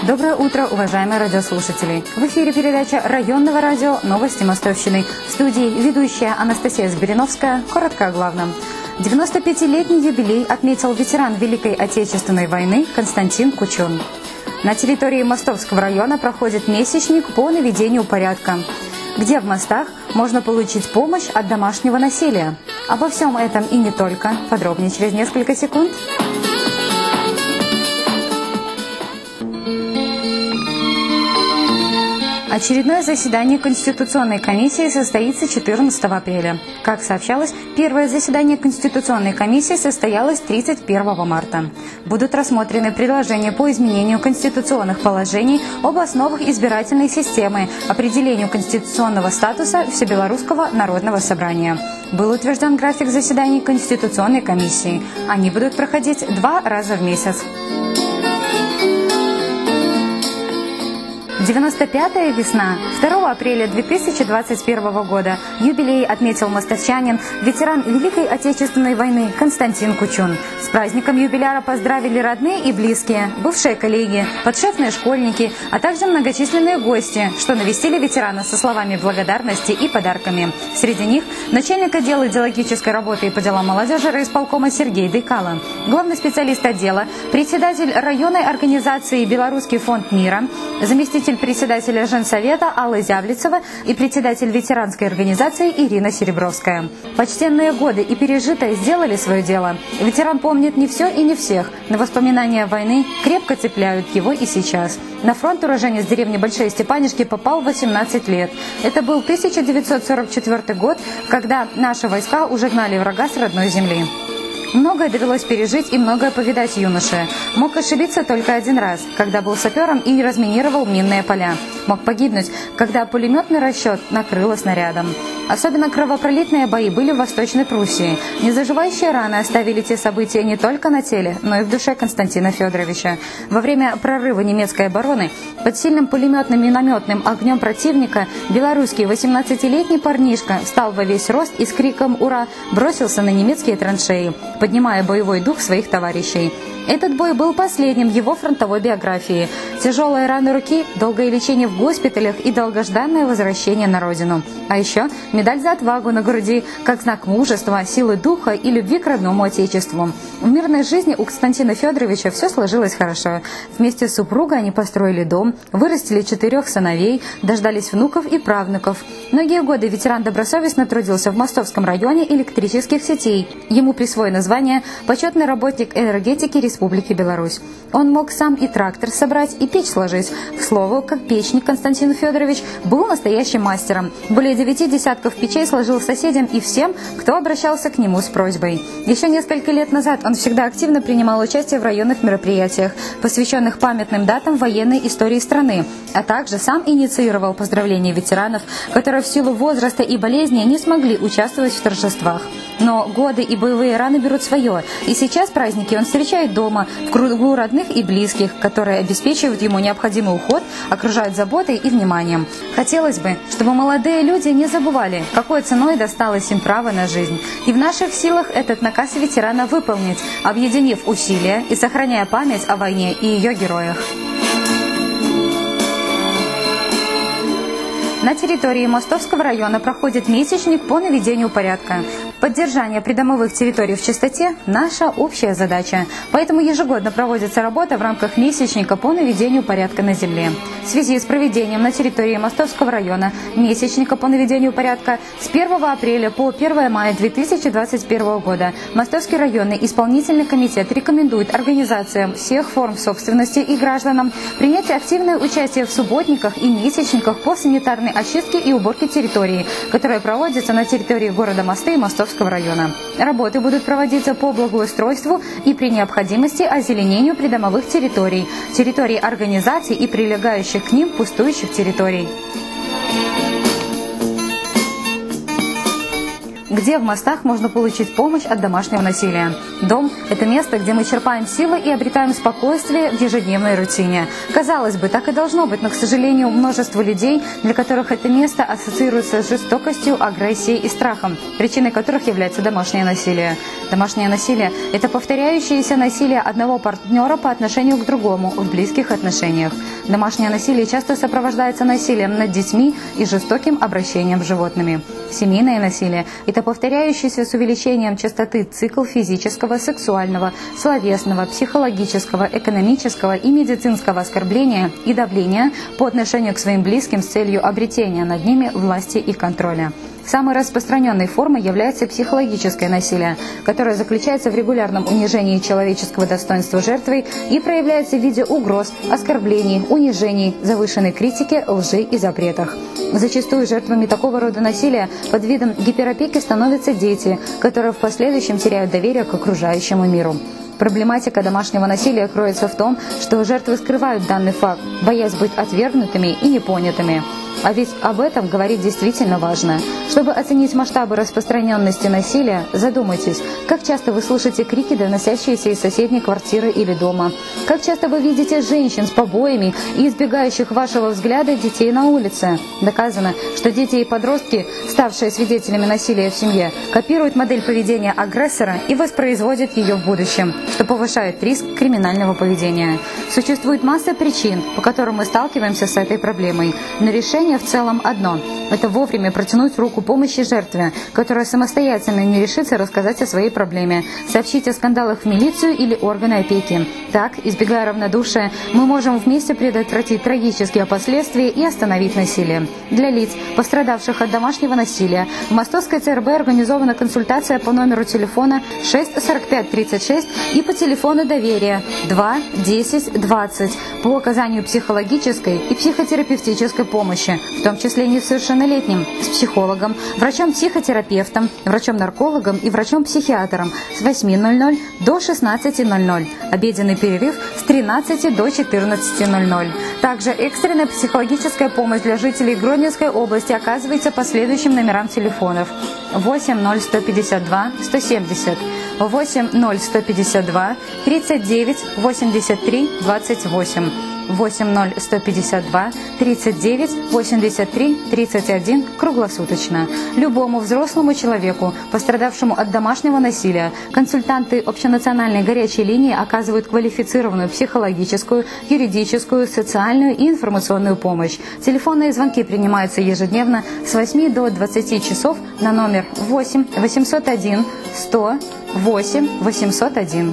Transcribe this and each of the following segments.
Доброе утро, уважаемые радиослушатели! В эфире передача районного радио «Новости Мостовщины». В студии ведущая Анастасия Сбериновская. Коротко о главном. 95-летний юбилей отметил ветеран Великой Отечественной войны Константин Кучун. На территории Мостовского района проходит месячник по наведению порядка. Где в мостах можно получить помощь от домашнего насилия? Обо всем этом и не только. Подробнее через несколько секунд. Очередное заседание Конституционной комиссии состоится 14 апреля. Как сообщалось, первое заседание Конституционной комиссии состоялось 31 марта. Будут рассмотрены предложения по изменению конституционных положений об основах избирательной системы, определению конституционного статуса Всебелорусского народного собрания. Был утвержден график заседаний Конституционной комиссии. Они будут проходить 2 раза в месяц. 95-я весна. 2 апреля 2021 года юбилей отметил мостовчанин, ветеран Великой Отечественной войны Константин Кучун. С праздником юбиляра поздравили родные и близкие, бывшие коллеги, подшефные школьники, а также многочисленные гости, что навестили ветерана со словами благодарности и подарками. Среди них начальник отдела идеологической работы и по делам молодежи райисполкома Сергей Дейкало, главный специалист отдела, председатель районной организации «Белорусский фонд мира», заместитель председателя Женсовета Алла Зяблицева и председатель ветеранской организации Ирина Серебровская. Почтенные годы и пережитое сделали свое дело. Ветеран помнит не все и не всех, но воспоминания войны крепко цепляют его и сейчас. На фронт уроженец деревни Большие Степанишки попал в 18 лет. Это был 1944 год, когда наши войска уже гнали врага с родной земли. Многое довелось пережить и многое повидать юноше. Мог ошибиться только один раз, когда был сапером и разминировал минные поля. Мог погибнуть, когда пулеметный расчет накрыло снарядом. Особенно кровопролитные бои были в Восточной Пруссии. Незаживающие раны оставили те события не только на теле, но и в душе Константина Федоровича. Во время прорыва немецкой обороны под сильным пулеметным и минометным огнем противника белорусский 18-летний парнишка встал во весь рост и с криком «Ура!» бросился на немецкие траншеи, поднимая боевой дух своих товарищей. Этот бой был последним в его фронтовой биографии. Тяжелые раны руки, долгое лечение в госпиталях и долгожданное возвращение на родину. А еще медаль за отвагу на груди, как знак мужества, силы духа и любви к родному отечеству. В мирной жизни у Константина Федоровича все сложилось хорошо. Вместе с супругой они построили дом, вырастили 4 сыновей, дождались внуков и правнуков. Многие годы ветеран добросовестно трудился в Мостовском районе электрических сетей. Ему присвоено звание «Почетный работник энергетики Республики Беларусь». Он мог сам и трактор собрать, и печь сложить. К слову, как печник Константин Федорович был настоящим мастером. Более 9 десятков печей сложил соседям и всем, кто обращался к нему с просьбой. Еще несколько лет назад он всегда активно принимал участие в районных мероприятиях, посвященных памятным датам военной истории страны, а также сам инициировал поздравления ветеранов, которые в силу возраста и болезни не смогли участвовать в торжествах. Но годы и боевые раны берут свое, и сейчас праздники он встречает дома, в кругу родных и близких, которые обеспечивают ему необходимый уход, окружают заботой и вниманием. Хотелось бы, чтобы молодые люди не забывали, какой ценой досталось им право на жизнь. И в наших силах этот наказ ветерана выполнить, объединив усилия и сохраняя память о войне и ее героях. На территории Мостовского района проходит месячник по наведению порядка. Поддержание придомовых территорий в чистоте – наша общая задача. Поэтому ежегодно проводится работа в рамках месячника по наведению порядка на земле. В связи с проведением на территории Мостовского района месячника по наведению порядка с 1 апреля по 1 мая 2021 года Мостовский районный исполнительный комитет рекомендует организациям всех форм собственности и гражданам принять активное участие в субботниках и месячниках по санитарной очистки и уборки территории, которые проводятся на территории города Мосты и Мостовского района. Работы будут проводиться по благоустройству и при необходимости озеленению придомовых территорий, территорий организаций и прилегающих к ним пустующих территорий. К Где в мостах можно получить помощь от домашнего насилия? Дом – это место, где мы черпаем силы и обретаем спокойствие в ежедневной рутине. Казалось бы, так и должно быть, но, к сожалению, множество людей, для которых это место ассоциируется с жестокостью, агрессией и страхом, причиной которых является домашнее насилие. Домашнее насилие – это повторяющееся насилие одного партнера по отношению к другому в близких отношениях. Домашнее насилие часто сопровождается насилием над детьми и жестоким обращением с животными. Семейное насилие – это повторяющийся с увеличением частоты цикл физического, сексуального, словесного, психологического, экономического и медицинского оскорбления и давления по отношению к своим близким с целью обретения над ними власти и контроля. Самой распространенной формой является психологическое насилие, которое заключается в регулярном унижении человеческого достоинства жертвы и проявляется в виде угроз, оскорблений, унижений, завышенной критики, лжи и запретах. Зачастую жертвами такого рода насилия под видом гиперопеки становятся дети, которые в последующем теряют доверие к окружающему миру. Проблематика домашнего насилия кроется в том, что жертвы скрывают данный факт, боясь быть отвергнутыми и непонятыми. А ведь об этом говорить действительно важно. Чтобы оценить масштабы распространенности насилия, задумайтесь, как часто вы слышите крики, доносящиеся из соседней квартиры или дома. Как часто вы видите женщин с побоями и избегающих вашего взгляда детей на улице. Доказано, что дети и подростки, ставшие свидетелями насилия в семье, копируют модель поведения агрессора и воспроизводят ее в будущем, что повышает риск криминального поведения. Существует масса причин, по которым мы сталкиваемся с этой проблемой, но решение в целом одно – это вовремя протянуть руку помощи жертве, которая самостоятельно не решится рассказать о своей проблеме, сообщить о скандалах в милицию или органы опеки. Так, избегая равнодушия, мы можем вместе предотвратить трагические последствия и остановить насилие. Для лиц, пострадавших от домашнего насилия, в Мостовской ЦРБ организована консультация по номеру телефона 6 45 36 и по телефону доверия 2 10 20 по оказанию психологической и психотерапевтической помощи, в том числе несовершеннолетним, с психологом, врачом-психотерапевтом, врачом-наркологом и врачом-психиатром с 8:00 до 16:00. Обеденный перерыв с 13 до 14:00. Также экстренная психологическая помощь для жителей Гродненской области оказывается по следующим номерам телефонов: 8 152 170, 8 152 39 83 28, 8 152 39 83 31 круглосуточно. Любому взрослому человеку, пострадавшему от домашнего насилия, консультанты общенациональной горячей линии оказывают квалифицированную психологическую, юридическую, социальную и информационную помощь. Телефонные звонки принимаются ежедневно с 8 до 20 часов на номер 8 801 100 8 801.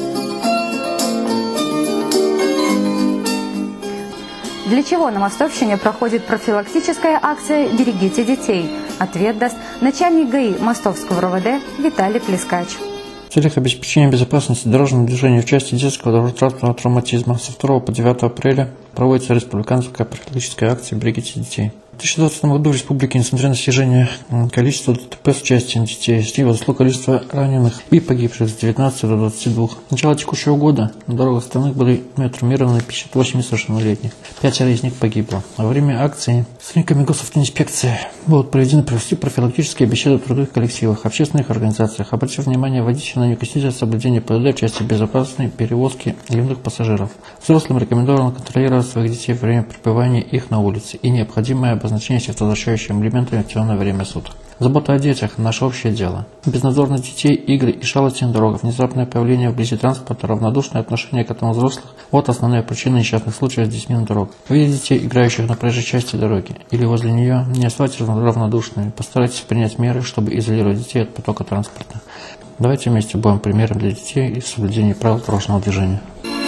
Для чего на Мостовщине проходит профилактическая акция «Берегите детей»? Ответ даст начальник ГАИ Мостовского РОВД Виталий Плескач. В целях обеспечения безопасности дорожного движения в части детского дорожно-транспортного травматизма со 2 по 9 апреля проводится республиканская профилактическая акция «Берегите детей». В 2020 году в республике, несмотря на снижение количества ДТП с участием детей, возросло количество раненых и погибших с 19 до 22. С начала текущего года на дорогах страны были травмированы 58 несовершеннолетних, 5 из них погибло. Во время акции сотрудниками госавтоинспекции будут проведены профилактические беседы в трудовых коллективах, общественных организациях, обратив внимание водителей на неукоснительное соблюдение ПДД в части безопасной перевозки юных пассажиров. Взрослым рекомендовано контролировать своих детей во время пребывания их на улице и необходимое обозначение световозвращающими элементами в темное время суток. Забота о детях – наше общее дело. Безнадзорность детей, игры и шалости на дорогах, внезапное появление вблизи транспорта, равнодушное отношение к этому взрослых – вот основная причина несчастных случаев с детьми на дорогах. Видя детей, играющих на проезжей части дороги или возле нее, не оставайтесь равнодушными, постарайтесь принять меры, чтобы изолировать детей от потока транспорта. Давайте вместе будем примером для детей и в соблюдении правил дорожного движения.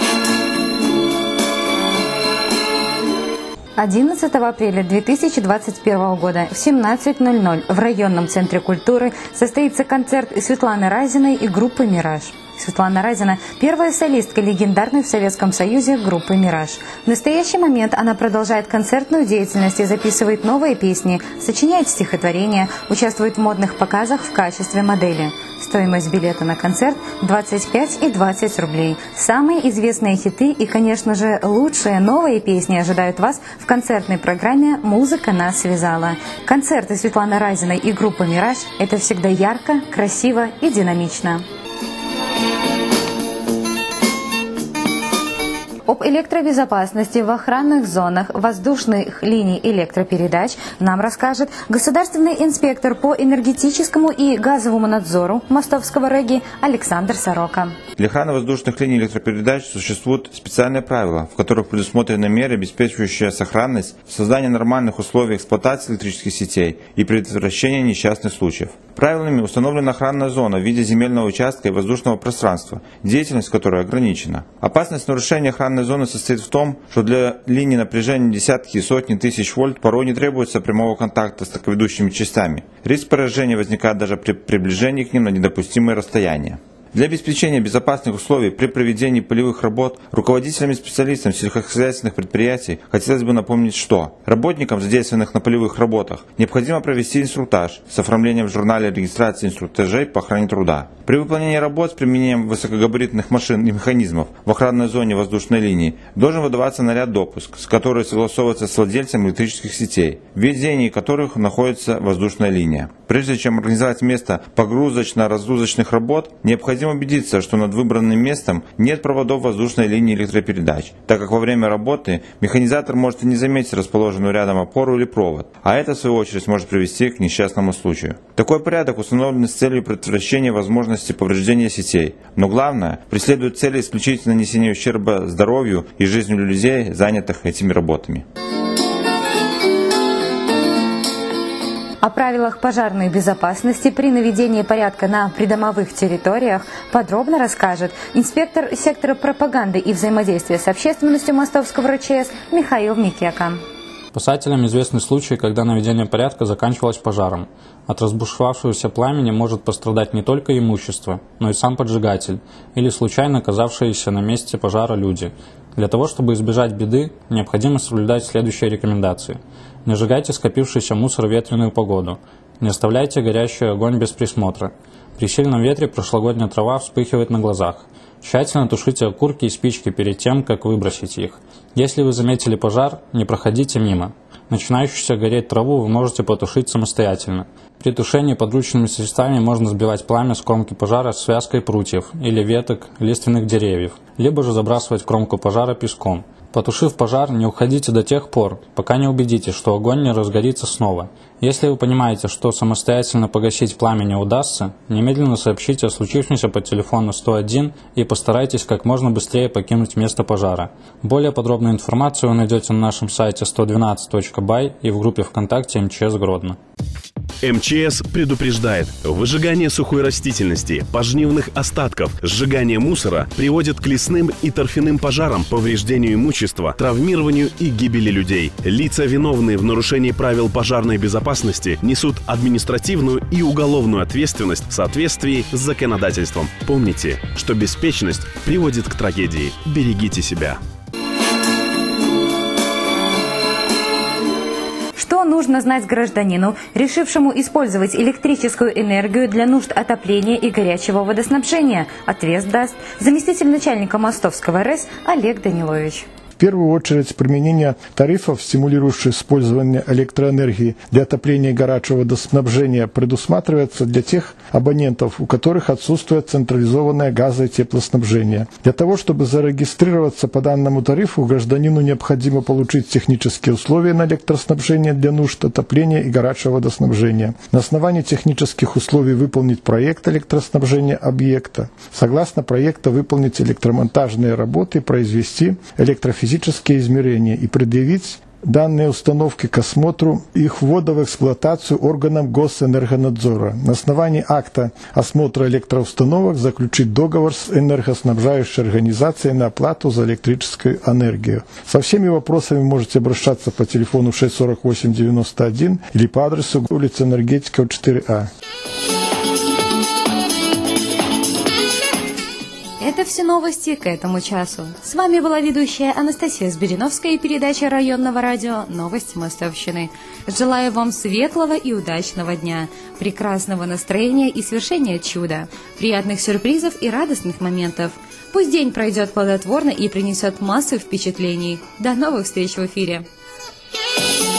11 апреля 2021 года в 17:00 в районном центре культуры состоится концерт Светланы Разиной и группы «Мираж». Светлана Разина – первая солистка легендарной в Советском Союзе группы «Мираж». В настоящий момент она продолжает концертную деятельность и записывает новые песни, сочиняет стихотворения, участвует в модных показах в качестве модели. Стоимость билета на концерт – 25 и 20 рублей. Самые известные хиты и, конечно же, лучшие новые песни ожидают вас в концертной программе «Музыка нас связала». Концерты Светланы Разиной и группы «Мираж» – это всегда ярко, красиво и динамично. Об электробезопасности в охранных зонах воздушных линий электропередач нам расскажет государственный инспектор по энергетическому и газовому надзору Мостовского РЭГи Александр Сорока. Для охраны воздушных линий электропередач существуют специальные правила, в которых предусмотрены меры, обеспечивающие сохранность, создание нормальных условий эксплуатации электрических сетей и предотвращение несчастных случаев. Правилами установлена охранная зона в виде земельного участка и воздушного пространства, деятельность которой ограничена. Опасность нарушения охранной зоны состоит в том, что для линий напряжения десятки и сотни тысяч вольт порой не требуется прямого контакта с токоведущими частями. Риск поражения возникает даже при приближении к ним на недопустимые расстояния. Для обеспечения безопасных условий при проведении полевых работ руководителям и специалистам сельскохозяйственных предприятий хотелось бы напомнить, что работникам, задействованных на полевых работах, необходимо провести инструктаж с оформлением в журнале регистрации инструктажей по охране труда. При выполнении работ с применением высокогабаритных машин и механизмов в охранной зоне воздушной линии должен выдаваться наряд-допуск, с которой согласовывается с владельцем электрических сетей, в ведении которых находится воздушная линия. Прежде чем организовать место погрузочно-разгрузочных работ, необходимо убедиться, что над выбранным местом нет проводов воздушной линии электропередач, так как во время работы механизатор может и не заметить расположенную рядом опору или провод, а это в свою очередь может привести к несчастному случаю. Такой порядок установлен с целью предотвращения возможности повреждения сетей, но главное, преследует цель исключительно нанесения ущерба здоровью и жизни людей, занятых этими работами. О правилах пожарной безопасности при наведении порядка на придомовых территориях подробно расскажет инспектор сектора пропаганды и взаимодействия с общественностью Мостовского РЧС Михаил Микека. Спасателям известны случаи, когда наведение порядка заканчивалось пожаром. От разбушевавшегося пламени может пострадать не только имущество, но и сам поджигатель или случайно оказавшиеся на месте пожара люди. Для того, чтобы избежать беды, необходимо соблюдать следующие рекомендации. Не сжигайте скопившийся мусор в ветреную погоду. Не оставляйте горящий огонь без присмотра. При сильном ветре прошлогодняя трава вспыхивает на глазах. Тщательно тушите окурки и спички перед тем, как выбросить их. Если вы заметили пожар, не проходите мимо. Начинающуюся гореть траву вы можете потушить самостоятельно. При тушении подручными средствами можно сбивать пламя с кромки пожара связкой прутьев или веток лиственных деревьев, либо же забрасывать в кромку пожара песком. Потушив пожар, не уходите до тех пор, пока не убедитесь, что огонь не разгорится снова. Если вы понимаете, что самостоятельно погасить пламя не удастся, немедленно сообщите о случившемся по телефону 101 и постарайтесь как можно быстрее покинуть место пожара. Более подробную информацию вы найдете на нашем сайте 112.by и в группе ВКонтакте МЧС Гродно. МЧС предупреждает: выжигание сухой растительности, пожнивных остатков, сжигание мусора приводит к лесным и торфяным пожарам, повреждению имущества, травмированию и гибели людей. Лица, виновные в нарушении правил пожарной безопасности, несут административную и уголовную ответственность в соответствии с законодательством. Помните, что беспечность приводит к трагедии. Берегите себя. Что нужно знать гражданину, решившему использовать электрическую энергию для нужд отопления и горячего водоснабжения? Ответ даст заместитель начальника Мостовского РЭС Олег Данилович. В первую очередь, применение тарифов, стимулирующих использование электроэнергии для отопления и горячего водоснабжения, предусматривается для тех абонентов, у которых отсутствует централизованное газо- и теплоснабжение. Для того, чтобы зарегистрироваться по данному тарифу, гражданину необходимо получить технические условия на электроснабжение для нужд отопления и горячего водоснабжения. На основании технических условий выполнить проект электроснабжения объекта. Согласно проекту выполнить электромонтажные работы, произвести электрофизические измерения и предъявить данные установки к осмотру их ввода в эксплуатацию органам Госэнергонадзора. На основании акта осмотра электроустановок заключить договор с энергоснабжающей организацией на оплату за электрическую энергию. Со всеми вопросами можете обращаться по телефону 648-91 или по адресу улица Энергетика, 4А. Это все новости к этому часу. С вами была ведущая Анастасия Сбериновская и передача районного радио «Новости Мостовщины». Желаю вам светлого и удачного дня, прекрасного настроения и свершения чуда, приятных сюрпризов и радостных моментов. Пусть день пройдет плодотворно и принесет массу впечатлений. До новых встреч в эфире!